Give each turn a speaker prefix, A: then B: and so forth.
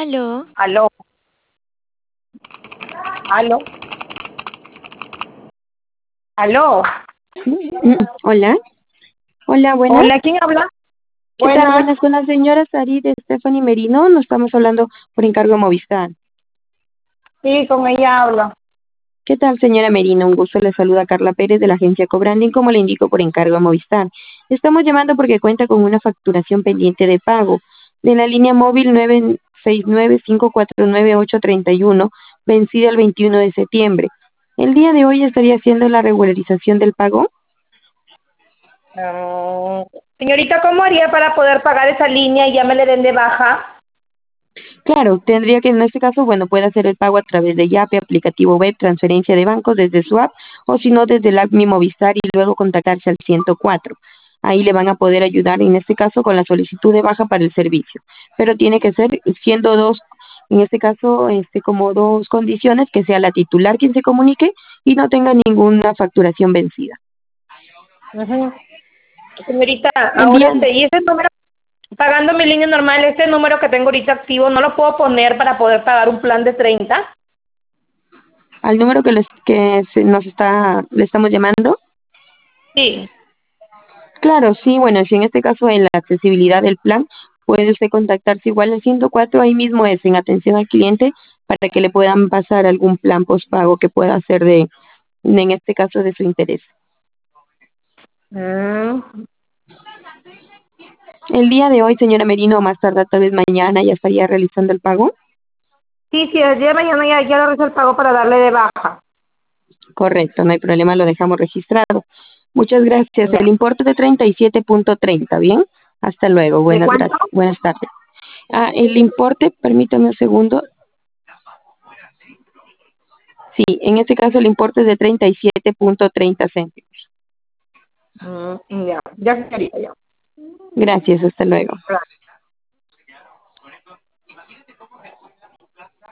A: Aló.
B: Aló, aló, aló.
C: Hola, hola, buenas.
B: Hola, ¿quién habla?
C: ¿Qué tal?
B: Buenas.
C: Buenas, con la señora Sarid Stephanie Merino. Nos estamos hablando por encargo de Movistar.
B: Sí, con ella hablo.
C: ¿Qué tal, señora Merino? Un gusto. Le saluda Carla Pérez de la agencia Cobranding, como le indico por encargo a Movistar. Estamos llamando porque cuenta con una facturación pendiente de pago de la línea móvil 969-549-831, vencida el 21 de septiembre. El día de hoy estaría haciendo la regularización del pago.
B: Mm, Señorita, ¿cómo haría para poder pagar esa línea y ya me le den de baja?
C: Claro, tendría que en este caso, bueno, puede hacer el pago a través de Yape, aplicativo web, transferencia de banco desde su app o si no desde el app Mi Movistar y luego contactarse al 104. Ahí le van a poder ayudar en este caso con la solicitud de baja para el servicio. Pero tiene que ser siendo dos, en este caso, como dos condiciones, que sea la titular quien se comunique y no tenga ninguna facturación vencida.
B: Ujú. Señorita,
C: El día,
B: ahora y ese número, pagando mi línea normal, ese número que tengo ahorita activo, ¿no lo puedo poner para poder pagar un plan de 30?
C: al número le estamos llamando.
B: Sí.
C: Claro, sí, bueno, si en este caso en la accesibilidad del plan, puede usted contactarse igual al 104, ahí mismo es en atención al cliente, para que le puedan pasar algún plan postpago que pueda ser en este caso, de su interés.
B: Mm.
C: El día de hoy, señora Merino, o más tarde tal vez mañana, ya estaría realizando el pago.
B: Sí, sí, el día de mañana ya lo realizo el pago para darle de baja.
C: Correcto, no hay problema, lo dejamos registrado. Muchas gracias.
B: Ya.
C: El importe de 37.30, ¿bien? Hasta luego,
B: ¿De
C: buenas
B: cuánto?
C: gracias, buenas tardes. El importe, permítame un segundo. Sí, en este caso el importe es de 37.30 céntimos.
B: Ya, ya, señorita, ya.
C: Gracias, hasta luego.
B: Claro.